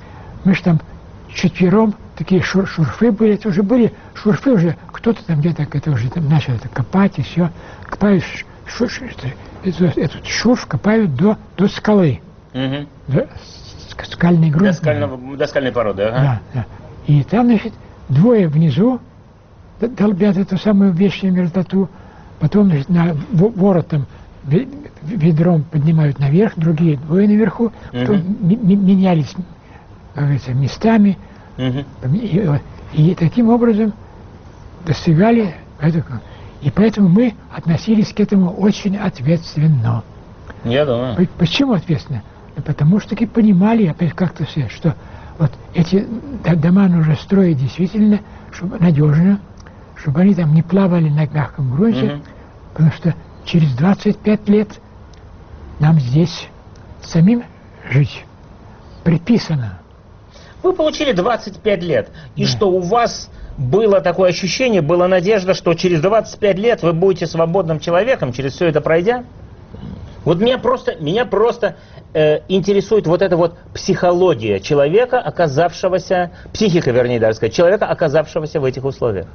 Мы же там четвером, такие шур шурфы были, это уже были шурфы, уже кто-то там где-то это уже там начал это копать, и все. Копают шур, шур, этот, этот шурф копают до, до скалы. Угу. До, скальный грунт. До, скального, до скальной породы, ага. Да, да. И там, значит, двое внизу долбят эту самую вечную мерзлоту, потом, значит, на ворот там ведром поднимают наверх, другие двое наверху, потом uh-huh. менялись, как говорится, местами, uh-huh. и, и таким образом достигали этого. И поэтому мы относились к этому очень ответственно. Я думаю. Почему ответственно? Потому что таки понимали, опять как-то все, что вот эти дома нужно строить действительно, чтобы надежно, чтобы они там не плавали на мягком грунте, uh-huh. потому что через двадцать пять лет нам здесь самим жить предписано. Вы получили двадцать пять лет, и да. что у вас было такое ощущение, была надежда, что через двадцать пять лет вы будете свободным человеком, через все это пройдя? Вот меня просто, меня просто э, интересует вот эта вот психология человека, оказавшегося, психика, вернее, даже сказать, человека, оказавшегося в этих условиях.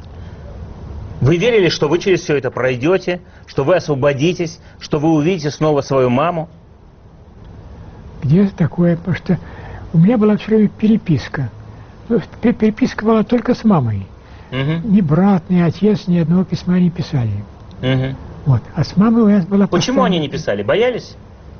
Вы верили, что вы через все это пройдете, что вы освободитесь, что вы увидите снова свою маму? Где такое? Потому что у меня была все время переписка. Переписка была только с мамой. Угу. Ни брат, ни отец, ни одного письма не писали. Угу. Вот. А с мамой у нас была... Почему постоянно... они не писали? Боялись?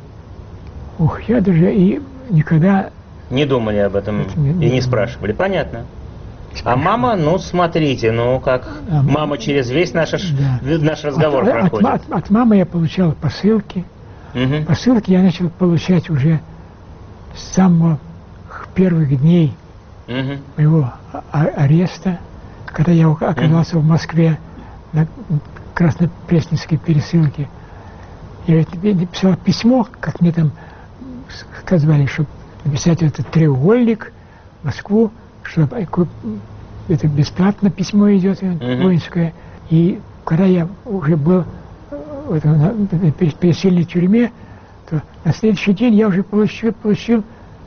Ух, я даже и никогда... Не думали об этом не, и не, не спрашивали. Понятно. А мама, ну смотрите, ну как а, мама через весь наш, да. наш разговор от, проходит. От, от, от мамы я получал посылки. Угу. Посылки я начал получать уже с самых первых дней угу. моего ареста, когда я оказался угу. в Москве на Краснопресненской пересылке. Я написал письмо, как мне там сказали, чтобы написать этот треугольник в Москву, что это бесплатно письмо идет, uh-huh. воинское. И когда я уже был в этом, на пересыльной тюрьме, то на следующий день я уже получил, получил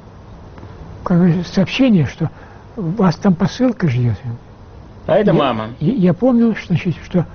как бы, сообщение, что вас там посылка ждет. А это я, мама. Я, я помнил, что, значит, что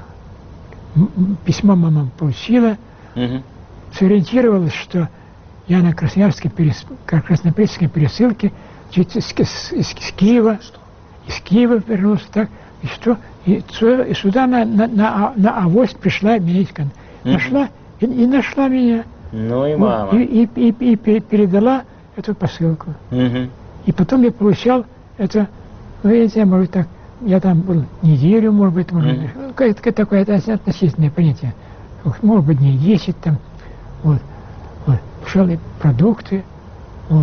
письмо мама получила, uh-huh. сориентировалась, что я на Красноярской перес... Краснопресненской пересылке из, из, из Киева, из Киева вернулся, так, и что, и, и сюда на, на, на, на авось пришла меня искать. Mm-hmm. Нашла, и, и нашла меня. Ну и мама. И, и, и, и, и передала эту посылку. Mm-hmm. И потом я получал это, ну, я не знаю, может так, я там был неделю, может быть, может, mm-hmm. какое-то такое относительное понятие. Может быть, дней десять там, вот, вот, пошел и продукты, вот.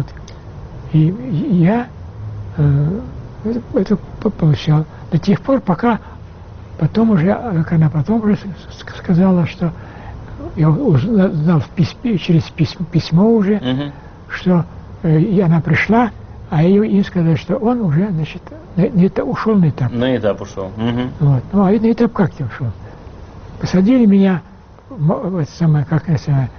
И я э, это, это получал до тех пор, пока потом уже, как она потом уже сказала, что я узнал в письме, через письмо, письмо уже, uh-huh. что э, и она пришла, а ее им сказали, что он уже, значит, на, на этап, ушел на этап. На этап ушел. Uh-huh. Вот. Ну, а на этап как ты ушел? Посадили меня в это самое, как это самое,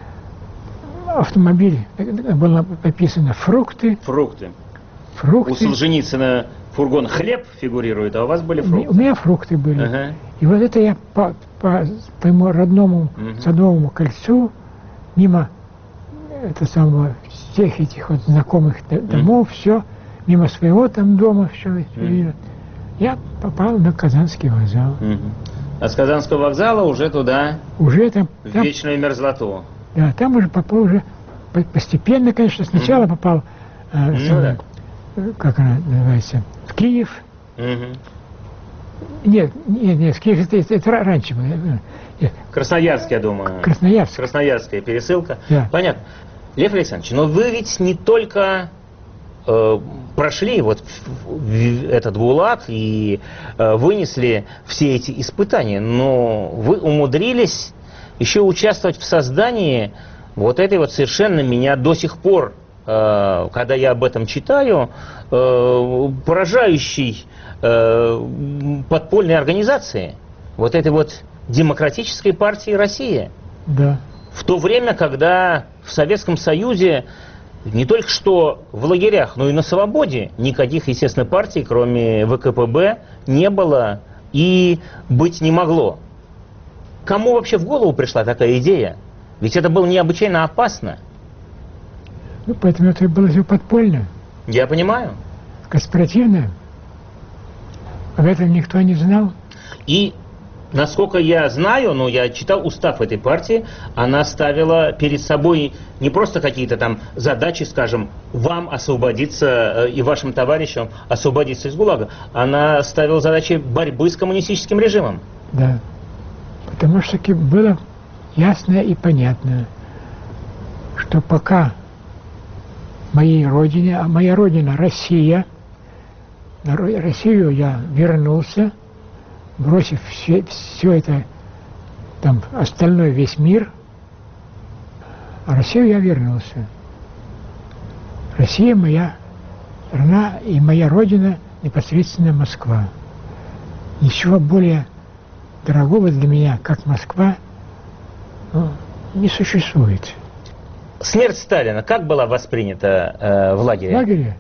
автомобиль, было написано фрукты. Фрукты. Фрукты. У Солженицына фургон хлеб фигурирует, а у вас были фрукты? У меня фрукты были. Ага. И вот это я по, по, по моему родному угу. Садовому кольцу, мимо это самого, всех этих вот знакомых домов, угу. все, мимо своего там дома, все, угу. я попал на Казанский вокзал. Угу. А с Казанского вокзала уже туда, уже там, в там, вечную мерзлоту. Да, там уже попал уже постепенно, конечно, сначала mm-hmm. попал, э, ну, сам, да. как она называется, в Киев. Mm-hmm. Нет, нет, нет, в Киев это, это, это раньше было. Нет. Красноярск, я думаю. Красноярск. Красноярская пересылка. Да. Понятно. Лев Александрович, но вы ведь не только э, прошли вот в, в этот ГУЛАГ и э, вынесли все эти испытания, но вы умудрились еще участвовать в создании вот этой вот совершенно меня до сих пор, э, когда я об этом читаю, э, поражающей э, подпольной организации, вот этой вот Демократической партии России. Да. В то время, когда в Советском Союзе не только что в лагерях, но и на свободе никаких, естественно, партий, кроме вэ ка пэ бэ, не было и быть не могло. Кому вообще в голову пришла такая идея? Ведь это было необычайно опасно. Ну, поэтому это было все подпольно. Я понимаю. Конспиративно. Об этом никто не знал. И, насколько я знаю, ну, я читал устав этой партии, она ставила перед собой не просто какие-то там задачи, скажем, вам освободиться э, и вашим товарищам освободиться из ГУЛАГа. Она ставила задачи борьбы с коммунистическим режимом. Да. Потому что было ясно и понятно, что пока моей родине, а моя родина Россия, на Россию я вернулся, бросив все, все это, там, остальной весь мир, а Россию я вернулся. Россия моя страна и моя родина непосредственно Москва. Ничего более дорогого для меня, как Москва, ну, не существует. Смерть Сталина как была воспринята э, в лагере? В лагере?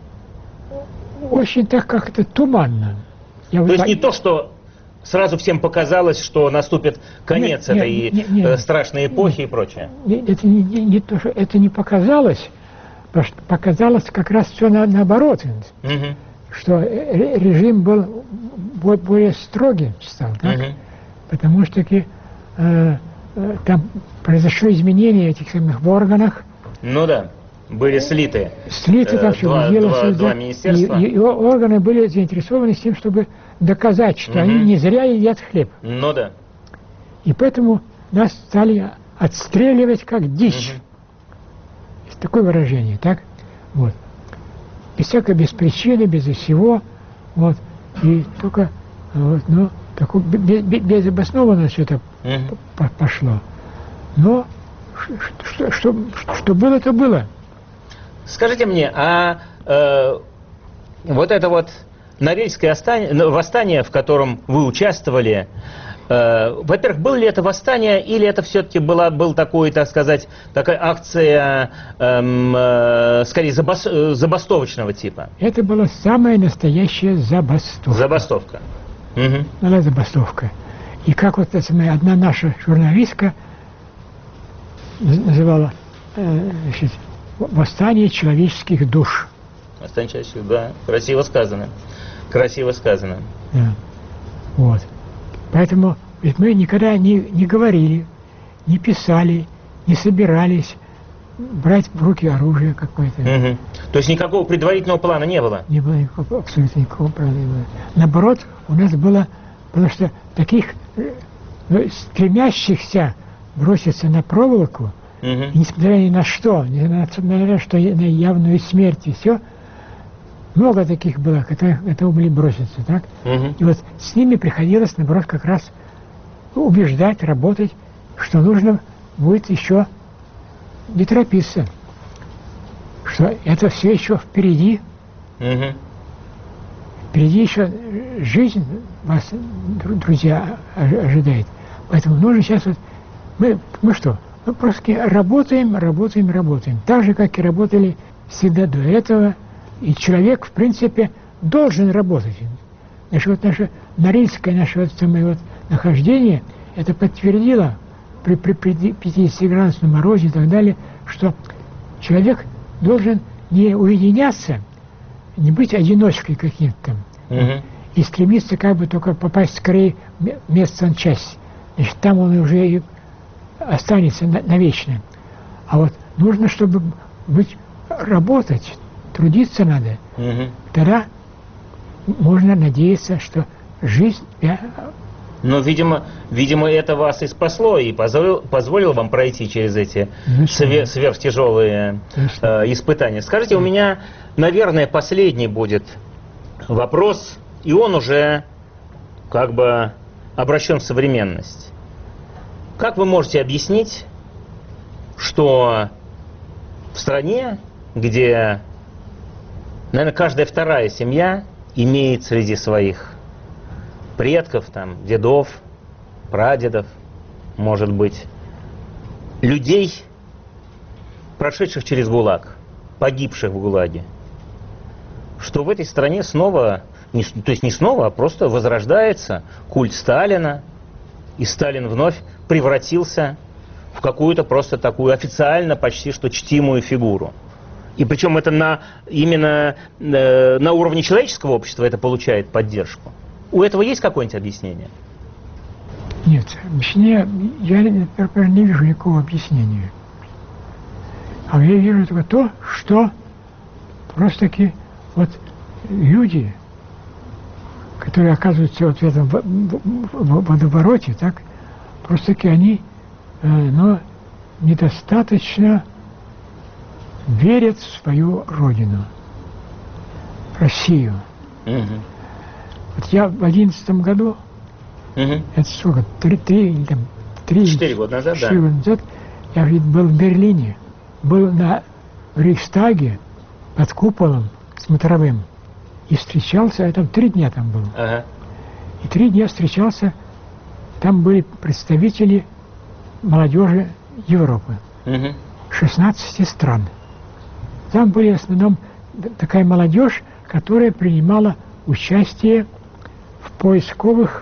Очень так как-то туманно. Я то вот есть так... не то, что сразу всем показалось, что наступит конец нет, этой нет, нет, нет, э, страшной эпохи нет, и прочее? Это не, не, не то, что это не показалось, потому что показалось как раз все на, наоборот, угу. что режим был более строгим стал, так? Угу. Потому что таки, э, э, там произошло изменение этих самых в органах. Ну да, были слиты. Слиты, там все два, делалось. два, Да, два министерства. И, и, и органы были заинтересованы с тем, чтобы доказать, что угу. они не зря едят хлеб. Ну да. И поэтому нас стали отстреливать как дичь. Угу. Такое выражение, так? Вот. Без всякой, без причины, без всего. Вот. И только, вот, ну, такое, без, без обоснованно все это угу. пошло. Но что, что, что было, то было. Скажите мне, а э, вот это вот Норильское восстание, в котором вы участвовали, э, во-первых, было ли это восстание, или это все-таки была был такой, так сказать, такая акция, эм, э, скорее, забас, забастовочного типа? Это была самая настоящая забастовка. Забастовка. Угу. Была забастовка. И как вот эта одна наша журналистка называла, э, значит, восстание человеческих душ. Восстание человеческих, да. Красиво сказано. Красиво сказано. Да. Вот. Поэтому ведь мы никогда не, не говорили, не писали, не собирались брать в руки оружие какое-то. Угу. То есть никакого предварительного плана не было? Не было никакого, абсолютно никакого плана не было. Наоборот, у нас было, потому что таких ну, стремящихся броситься на проволоку, угу. и несмотря ни на что, несмотря на что на явную смерть и все, много таких было, которые готовы были броситься, так? Угу. И вот с ними приходилось, наоборот, как раз убеждать, работать, что нужно будет еще не торопиться, что это все еще впереди, угу. впереди еще жизнь вас, друзья, ожидает. Поэтому нужно сейчас вот мы, мы что? Мы просто работаем, работаем, работаем. Так же, как и работали всегда до этого. И человек, в принципе, должен работать. Значит, вот наше Норильское наше вот самое вот нахождение, это подтвердило при, при, при пятидесятиградусном морозе и так далее, что человек должен не уединяться, не быть одиночкой каким-то там, угу. и стремиться как бы только попасть скорее в медсанчасть. Значит, там он уже и останется навечно. А вот нужно, чтобы быть, работать, трудиться надо. Угу. Тогда можно надеяться, что жизнь... Но, видимо, видимо, это вас и спасло, и позволило, позволило вам пройти через эти свер, сверхтяжелые э, испытания. Скажите, у меня, наверное, последний будет вопрос, и он уже как бы обращен в современность. Как вы можете объяснить, что в стране, где, наверное, каждая вторая семья имеет среди своих предков, там, дедов, прадедов, может быть, людей, прошедших через ГУЛАГ, погибших в ГУЛАГе, что в этой стране снова, не, то есть не снова, а просто возрождается культ Сталина, и Сталин вновь превратился в какую-то просто такую официально почти что чтимую фигуру. И причем это на, именно э, на уровне человеческого общества это получает поддержку. У этого есть какое-нибудь объяснение? Нет, объяснение, я, например, не вижу никакого объяснения. А я вижу только то, что просто-таки вот люди, которые оказываются вот в этом водовороте, так, просто-таки они э, но недостаточно верят в свою родину, Россию. Угу. Вот я в одиннадцатом году, угу. это сколько, три, три, там, три, четыре года назад, четыре да. года назад, я ведь был в Берлине, был на Рейхстаге под куполом смотровым и встречался, я там три дня там был. Ага. И три дня встречался, там были представители молодежи Европы, Угу. шестнадцати стран. Там были в основном такая молодежь, которая принимала участие в поисковых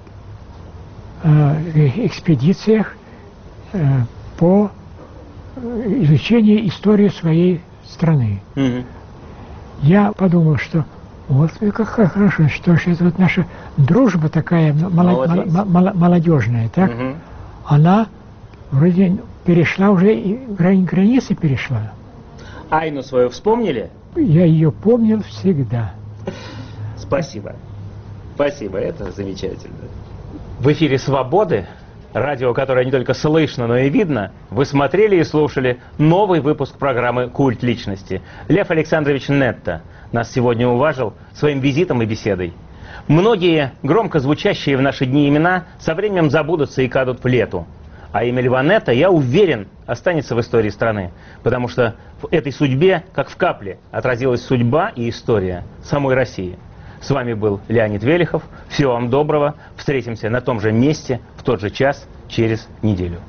э, экспедициях э, по изучению истории своей страны. Угу. Я подумал, что вот как хорошо, что же это вот наша дружба такая молод, мол, молодежная, так? Угу. Она вроде перешла уже, и границы перешла. Айну свою вспомнили? Я ее помнил всегда. Спасибо. Спасибо, это замечательно. В эфире «Свободы», радио, которое не только слышно, но и видно, вы смотрели и слушали новый выпуск программы «Культ личности». Лев Александрович Нетта нас сегодня уважил своим визитом и беседой. Многие громко звучащие в наши дни имена со временем забудутся и канут в лету. А имя Льва Нетта, я уверен, останется в истории страны, потому что в этой судьбе, как в капле, отразилась судьба и история самой России. С вами был Леонид Велихов. Всего вам доброго. Встретимся на том же месте, в тот же час, через неделю.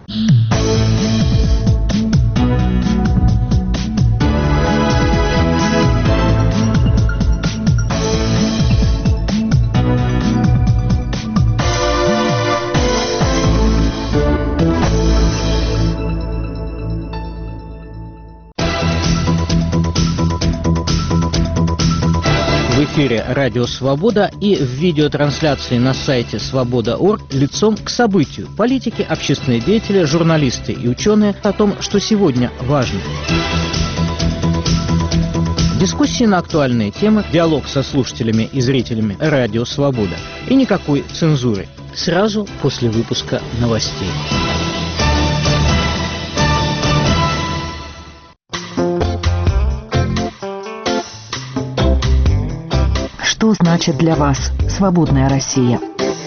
В эфире «Радио Свобода» и в видеотрансляции на сайте свобода точка орг лицом к событию. Политики, общественные деятели, журналисты и ученые о том, что сегодня важно. Дискуссии на актуальные темы, диалог со слушателями и зрителями «Радио Свобода». И никакой цензуры. Сразу после выпуска новостей. Что значит для вас свободная Россия?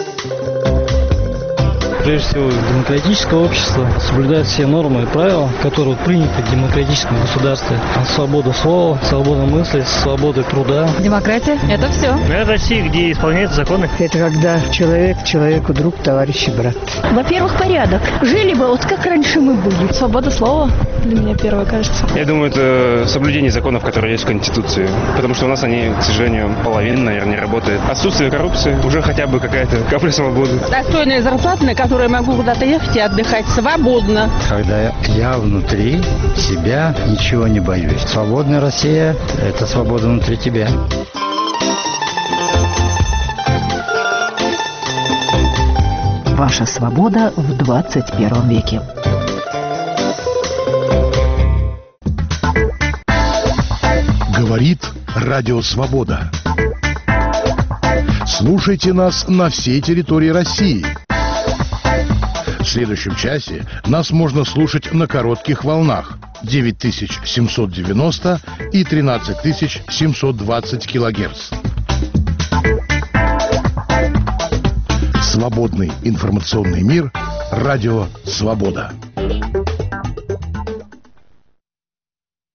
Прежде всего, демократическое общество соблюдает все нормы и правила, которые приняты в демократическом государстве. Свобода слова, свобода мысли, свобода труда. Демократия – это все. Это Россия, где исполняются законы. Это когда человек человеку друг, товарищ и брат. Во-первых, порядок. Жили бы вот как раньше мы были. Свобода слова для меня первое, кажется. Я думаю, это соблюдение законов, которые есть в Конституции. Потому что у нас они, к сожалению, половина, наверное, не работает. Отсутствие коррупции, уже хотя бы какая-то капля свободы. Достойная зарплата, на которую я могу куда-то ехать и отдыхать свободно. Когда я внутри себя ничего не боюсь. Свободная Россия – это свобода внутри тебя. Ваша свобода в двадцать первом веке. Говорит Радио Свобода. Слушайте нас на всей территории России. В следующем часе нас можно слушать на коротких волнах девять тысяч семьсот девяносто и тринадцать тысяч семьсот двадцать килогерц. Свободный информационный мир. Радио Свобода.